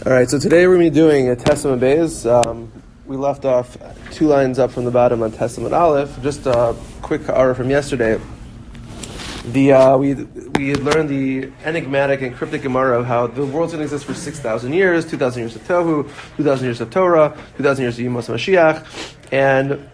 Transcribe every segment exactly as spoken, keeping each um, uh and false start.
All right, so today we're going to be doing a Testament Beis. Um, we left off two lines up from the bottom on Testament Aleph. Just a quick hour from yesterday. The uh, we we had learned the enigmatic and cryptic Gemara of how the world's going to exist for six thousand years, two thousand years of Tohu, two thousand years of Torah, two thousand years of Yemos Mashiach, and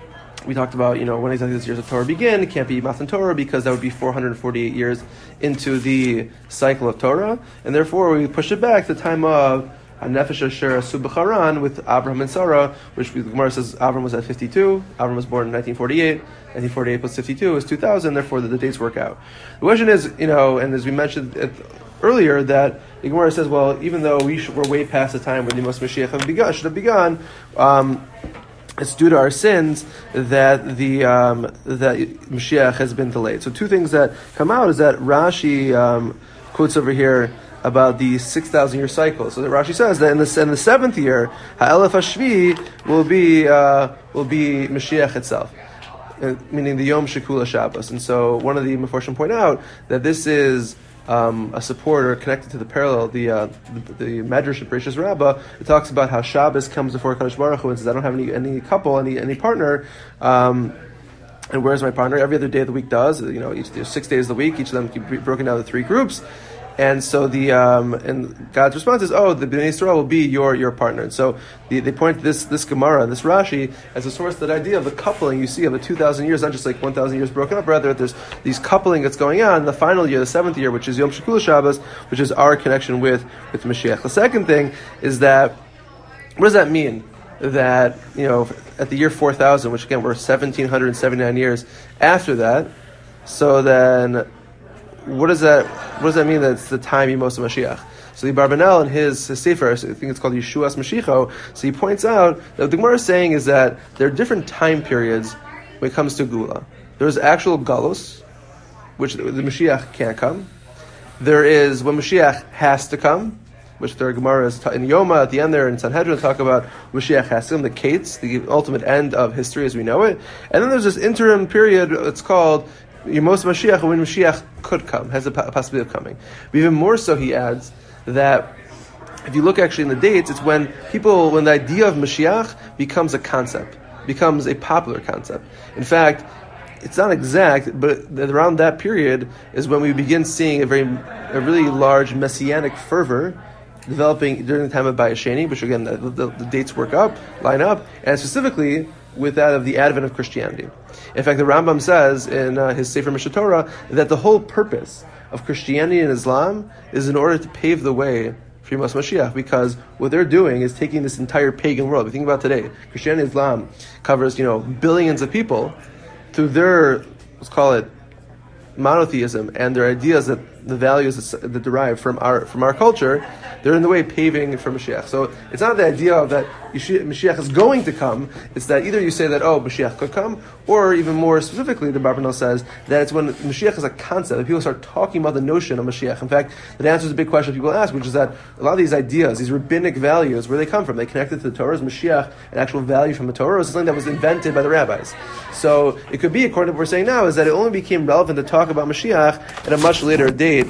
we talked about, you know, when exactly those years of Torah begin. It can't be Matan Torah because that would be four hundred forty-eight years into the cycle of Torah, and therefore we pushed it back to the time of Nefesh Asher Asu B'Charan with Abraham and Sarah, which the Gemara says Abraham was at fifty-two. Abraham was born in nineteen forty-eight. nineteen forty-eight plus fifty-two is two thousand. Therefore, the, the dates work out. The question is, you know, and as we mentioned it earlier, that the Gemara says, well, even though we should, we're way past the time when the Yemos Mashiach have begun, should have begun. Um, It's due to our sins that the um, that Mashiach has been delayed. So two things that come out is that Rashi um, quotes over here about the six thousand year cycle. So that Rashi says that in the in the seventh year, Ha'elef Hashvi will be uh, will be Mashiach itself, uh, meaning the Yom Shekula Shabbos. And so one of the Meforshim point out that this is Um, a supporter connected to the parallel, the uh, the, the Medrash of Bereshis Rabbah. It talks about how Shabbos comes before Kadosh Baruch Hu and says, "I don't have any any couple, any any partner." Um, and where's my partner? Every other day of the week does. You know, each there's six days of the week. Each of them can be broken down into three groups. And so the um, and God's response is, oh, the Bnei Yisrael will be your your partner. And so the, they point to this this Gemara, this Rashi, as a source of that idea of the coupling you see of the two thousand years, not just like one thousand years broken up. Rather, there's these coupling that's going on in the final year, the seventh year, which is Yom Shekula Shabbos, which is our connection with with Mashiach. The second thing is that what does that mean? That, you know, at the year four thousand, which again we're seventeen seventy-nine years after that, so then. What does that? What does that mean? That it's the time Yemos Mashiach. So the Barbanel in his, his sefer, I think it's called Yeshuas Mashiach. So he points out that what the Gemara is saying is that there are different time periods when it comes to Gula. There's actual Galus, which the, the Mashiach can't come. There is when Mashiach has to come, which the Gemara is in Yoma at the end there in Sanhedrin talk about Mashiach has to come, the Kates, the ultimate end of history as we know it. And then there's this interim period. It's called Yemos Mashiach, when Mashiach could come, has a possibility of coming. But even more so, he adds that if you look actually in the dates, it's when people, when the idea of Mashiach becomes a concept, becomes a popular concept. In fact, it's not exact, but around that period is when we begin seeing a very, a really large messianic fervor developing during the time of Bayesheni, which again, the, the, the dates work up, line up, and specifically with that of the advent of Christianity. In fact, the Rambam says in uh, his Sefer Mishneh Torah that the whole purpose of Christianity and Islam is in order to pave the way for Yemos Mashiach, because what they're doing is taking this entire pagan world. We think about today, Christianity and Islam covers, you know, billions of people through their, let's call it, monotheism and their ideas that the values that, that derive from our from our culture. They're in the way paving for Mashiach. So it's not the idea of that Mashiach is going to come. It's that either you say that, oh, Mashiach could come, or even more specifically, the Barbanel says that it's when Mashiach is a concept, that people start talking about the notion of Mashiach. In fact, that answers a big question people ask, which is that a lot of these ideas, these rabbinic values, where they come from, they connected to the Torah. Is Mashiach an actual value from the Torah, or is it something that was invented by the rabbis? So it could be, according to what we're saying now, is that it only became relevant to talk about Mashiach at a much later date,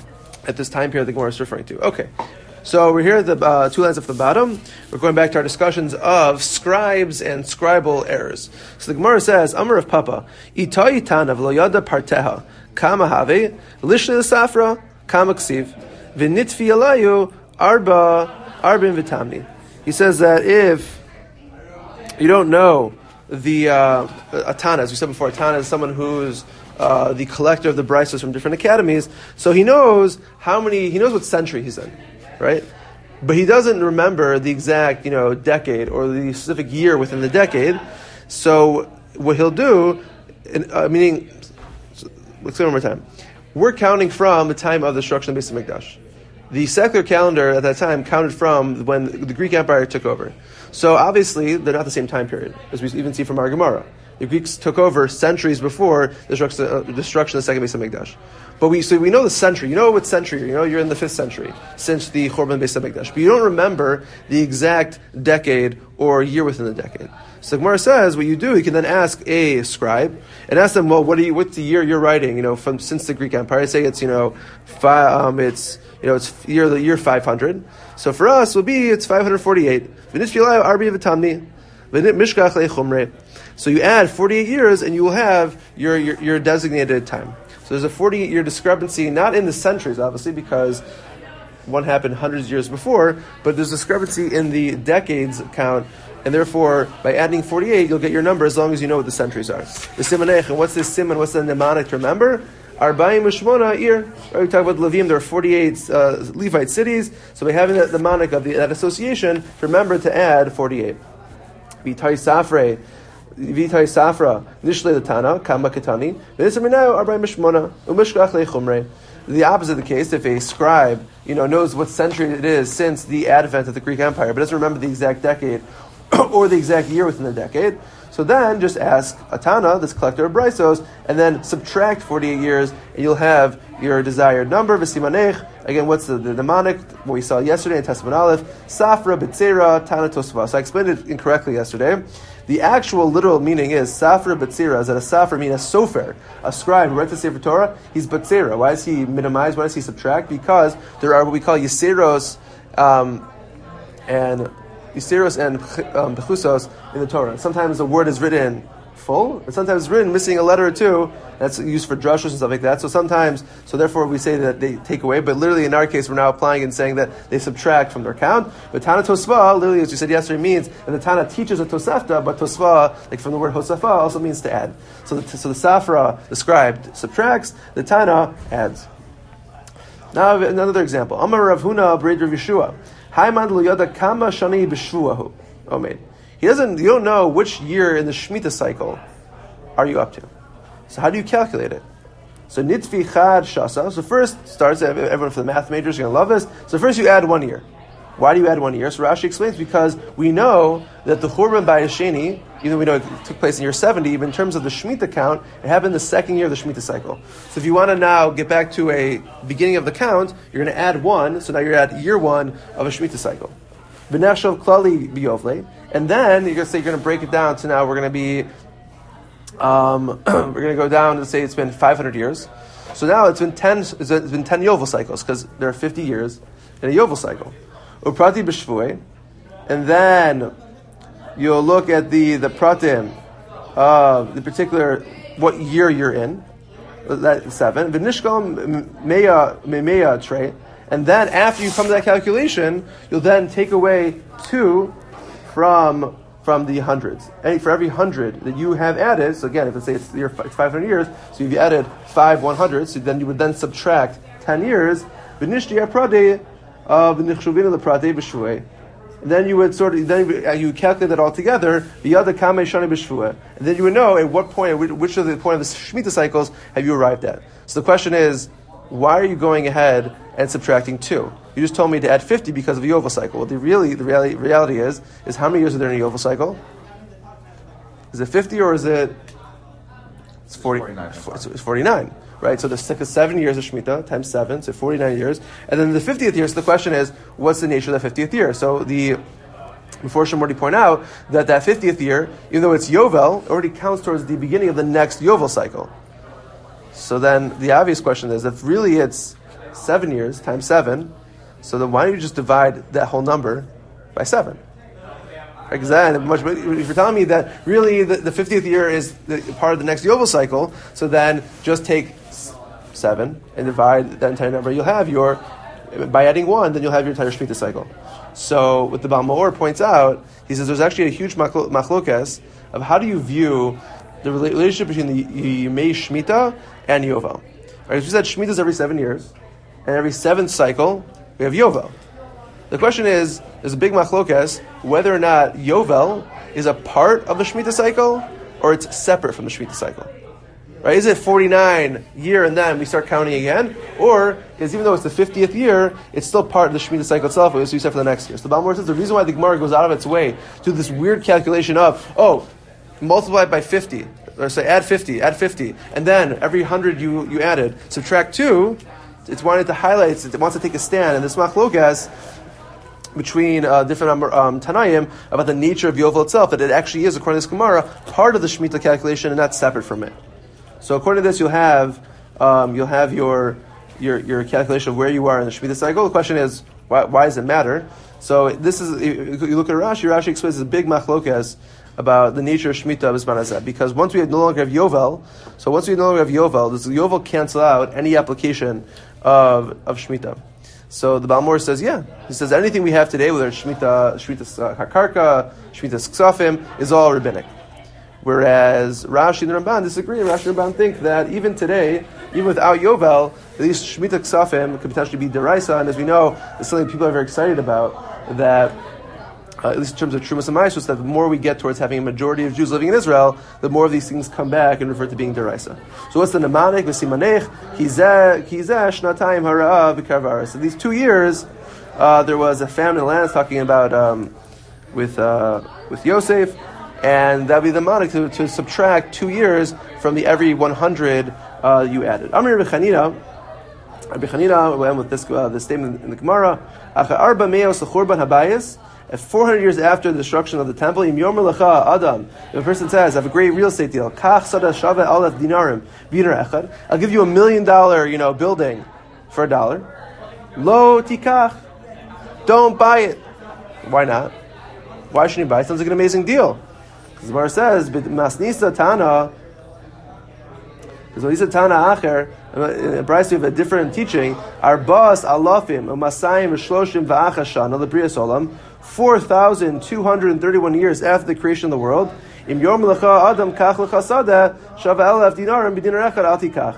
at this time period the Gemara is referring to. Okay. So we're here at the uh, two lines off the bottom. We're going back to our discussions of scribes and scribal errors. So the Gemara says, Amar of Papa, Ita itana v'lo yada parteha, kama have, lishli l'safra, kama ksiv, v'nitfi alayu, arba, arbin v'tamni. He says that if you don't know the uh, a Tana, as we said before, a Tana is someone who's uh, the collector of the brises from different academies, so he knows how many, he knows what century he's in. Right, but he doesn't remember the exact, you know, decade or the specific year within the decade. So what he'll do, uh, meaning, let's say one more time. We're counting from the time of the destruction of the Beis Hamikdash. The secular calendar at that time counted from when the Greek Empire took over. So obviously they're not the same time period, as we even see from our Gemara. The Greeks took over centuries before the destruction of the second Beis Hamikdash. But we so we know the century. You know what century? You know you're in the fifth century since the Churban Beis Hamikdash. But you don't remember the exact decade or year within the decade. So the Gemara says what you do. You can then ask a scribe and ask them, well, what are you? What's the year you're writing? You know, from since the Greek Empire. I say it's you know, fi, um, it's you know it's year the year five hundred. So for us, will be it's five hundred forty-eight. So you add forty-eight years, and you will have your your, your designated time. So there's a forty-eight year discrepancy, not in the centuries, obviously, because one happened hundreds of years before, but there's discrepancy in the decades count, and therefore, by adding forty-eight, you'll get your number as long as you know what the centuries are. The simanech, and what's this simon, what's the mnemonic to remember? Arbaim Ushmona Ir. We talk about Levim, there are forty-eight uh, Levite cities, so by having that mnemonic of the, that association, remember to add forty-eight. Vitai Safre. Vitai Safra, Nishle the Tana, Kama Katani, Visaminao, Arbaim Mishmona, Umishkach Le Chumre. The opposite of the case, if a scribe, you know, knows what century it is since the advent of the Greek Empire, but doesn't remember the exact decade or the exact year within the decade, so then just ask a Tana, this collector of Brysos, and then subtract forty-eight years, and you'll have your desired number. V'simanech. Again, what's the, the mnemonic? What we saw yesterday in Testament Aleph. Safra, B'tzera, Tana, Tosva. So I explained it incorrectly yesterday. The actual literal meaning is Safra Batzira, is that a Safra means a sofer, a scribe who writes the Sefer Torah. He's Batzira. Why does he minimize? Why does he subtract? Because there are what we call Yisiros um, and Yisiros and um, Bechusos in the Torah. Sometimes the word is written full, and sometimes it's written missing a letter or two. That's used for drushes and stuff like that. So sometimes, so therefore we say that they take away, but literally in our case we're now applying and saying that they subtract from their count. But Tana Tosva, literally as you said yesterday, means that the Tana teaches a Tosefta, but Tosva, like from the word Hosafa, also means to add. So the, so the Safra, the scribe, subtracts, the Tana adds. Now another example. Amar Rav Huna B'Reid Rav Yeshua. Hayman lo yada kama shani b'shvuahu. Omeid. He doesn't, you don't know which year in the Shemitah cycle are you up to. So how do you calculate it? So nitfi chad shasa. So first starts, everyone for the math majors are going to love this. So first you add one year. Why do you add one year? So Rashi explains because we know that the Churban Bayis Sheni, even though we know it took place in year seventy, but in terms of the Shemitah count, it happened the second year of the Shemitah cycle. So if you want to now get back to a beginning of the count, you're going to add one. So now you're at year one of a Shemitah cycle. V'nechshav klali biyovle. And then you're going to say you're going to break it down to now we're going to be Um, we're going to go down and say it's been five hundred years. So now it's been ten. It's been ten Yovel cycles because there are fifty years in a Yovel cycle. Uprati b'shvue, and then you'll look at the the pratim, uh, the particular what year you're in. That seven. V'nishkal meya meya tray, and then after you come to that calculation, you'll then take away two from. From the hundreds. And for every hundred that you have added, so again, if let's say it's, your, it's five hundred years, so you've added five one hundreds, so then you would then subtract ten years, and then you would sort of, then you calculate that all together, and then you would know at what point, which of the point of the Shemitah cycles have you arrived at. So the question is, why are you going ahead and subtracting two? You just told me to add fifty because of a Yovel cycle. Well, the really the reality, reality is is how many years are there in a Yovel cycle? Is it fifty or is it? It's forty. forty-nine. It's forty-nine, right? So there's seven years of Shemitah times seven, so forty-nine years, and then the fiftieth year. So the question is, what's the nature of the fiftieth year? So the before Shem already point out that that fiftieth year, even though it's Yovel, already counts towards the beginning of the next Yovel cycle. So then the obvious question is, if really it's seven years times seven, so then why don't you just divide that whole number by seven? Because then, much, if you're telling me that really the, the fiftieth year is the, part of the next Yovel cycle, so then just take seven and divide that entire number. You'll have your, by adding one, then you'll have your entire Shemitah cycle. So what the Baal Ma'or points out, he says there's actually a huge machlokas of how do you view the relationship between the Yimei Shemitah and Yovel. Right, as we said, Shemitah is every seven years, and every seventh cycle we have Yovel. The question is, there's a big machlokas whether or not Yovel is a part of the Shemitah cycle or it's separate from the Shemitah cycle. Right? Is it forty-nine year and then we start counting again, or is even though it's the fiftieth year, it's still part of the Shemitah cycle itself? It's set for the next year. So the Baal Ma'or says the reason why the Gemara goes out of its way to do this weird calculation of oh, multiply it by fifty. or say add fifty, add fifty, and then every hundred you, you added, subtract two, it's wanting to highlight, it wants to take a stand, and this machlokas between uh, different um, Tanaim about the nature of Yovel itself, that it actually is, according to this Gemara, part of the Shemitah calculation and not separate from it. So according to this, you'll have um, you'll have your, your your calculation of where you are in the Shemitah cycle. The question is, why, why does it matter? So this is, you look at Rashi, Rashi explains this big machlokas about the nature of Shemitah B'zman Hazeh, because once we no longer have Yovel, so once we no longer have Yovel, does Yovel cancel out any application of of Shemitah? So the Balmor says, yeah. He says anything we have today, whether it's Shemitah, Shemitah Hakarka, Shemitah Ksafim, is all rabbinic. Whereas Rashi and the Ramban disagree. Rashi and the Ramban think that even today, even without Yovel, at least Shemitah Ksafim could potentially be deraisa, and as we know, it's something people are very excited about, that Uh, at least in terms of Trumas and Maisus, that the more we get towards having a majority of Jews living in Israel, the more of these things come back and refer to being deraisa. So what's the nemanik v'simanech kizeh kizeh shnatayim hara v'karvara? So these two years, uh, there was a famine in the land talking about um, with uh, with Yosef, and that'd be the manik to, to subtract two years from the every one hundred uh, you added. Amir Bechanina. Rabbi Chanina went with this uh, this statement in the Gemara. Acha arba meos l'churban habayis. At four hundred years after the destruction of the temple, Im Yomer Lecha Adam, if a person says, I have a great real estate deal, Kach Sada Shava Alef Dinarim, Dinar Echad, I'll give you a million dollar, you know, building for a dollar. Lo Tikach, don't buy it. Why not? Why shouldn't you buy it? Sounds like an amazing deal. Because the Gemara says, Masnisa Tana, because when he said Tana Acher, in Bryce we have a different teaching, Arbas Alafim, Umasayim, Shloshim, Va'achashan, Al Bria Solam, four thousand two hundred thirty-one years after the creation of the world, Im Yom Lecha Adam Kach Lecha Sada, Shava Elef Dinarim B'Dinar Echad Al Tikach.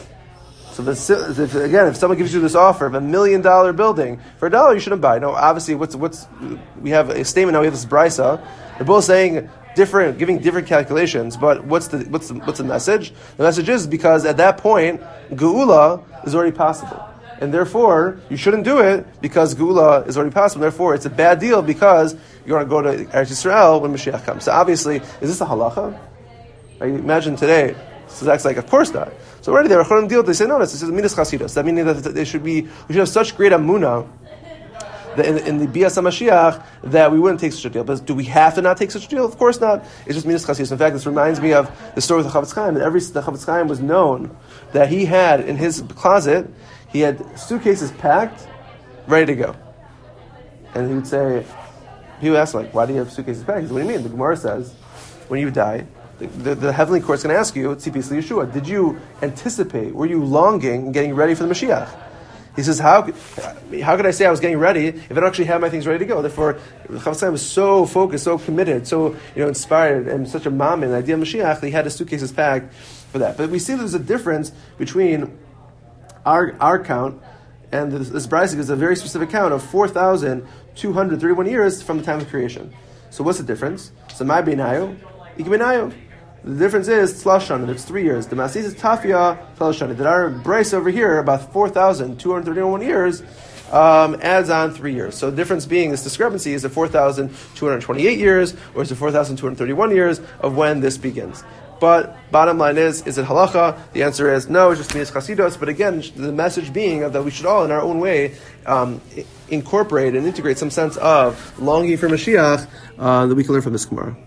So this, if, again, if someone gives you this offer of a million dollar building for a dollar, you shouldn't buy. No, obviously, what's what's we have a statement now. We have this brisa. They're both saying different, giving different calculations. But what's the what's the, what's the message? The message is because at that point, geula is already possible, and therefore you shouldn't do it because geula is already possible. Therefore, it's a bad deal because you're going to go to Eretz Yisrael when Mashiach comes. So obviously, is this a halacha? I imagine today. So that's like, of course not. So already there, Cholim deal. They say no. This is minas chasidus. That meaning that they should be. We should have such great amunah that in, in the Bias HaMashiach that we wouldn't take such a deal. But do we have to not take such a deal? Of course not. It's just minas chasidus. In fact, this reminds me of the story with the Chavetz Chaim. That every the Chavetz Chaim was known that he had in his closet, he had suitcases packed, ready to go. And he would say, he would ask like, "Why do you have suitcases packed?" He said, "What do you mean?" The Gemara says, when you die, The, the, the heavenly court's going to ask you, Tzipis Yeshua, did you anticipate, were you longing and getting ready for the Mashiach? He says, how could, how could I say I was getting ready if I don't actually have my things ready to go? Therefore, Chavetz Chaim was so focused, so committed, so you know inspired, and such a mom in the idea of Mashiach that he had his suitcases packed for that. But we see there's a difference between our our count and this, this Brisa is a very specific count of four thousand two hundred thirty-one years from the time of creation. So what's the difference? So my beinayo, ikbeinayo. The difference is Tzlashana, it's three years. The Masis is Tafia Tzlashana. That our Bryce over here, about four thousand two hundred thirty-one years, um, adds on three years. So the difference being, this discrepancy, is the four thousand two hundred twenty-eight years, or is it four thousand two hundred thirty-one years of when this begins? But bottom line is, is it halacha? The answer is no, it's just minas chasidus. But again, the message being that we should all, in our own way, um, incorporate and integrate some sense of longing for Mashiach uh, that we can learn from this Gemara.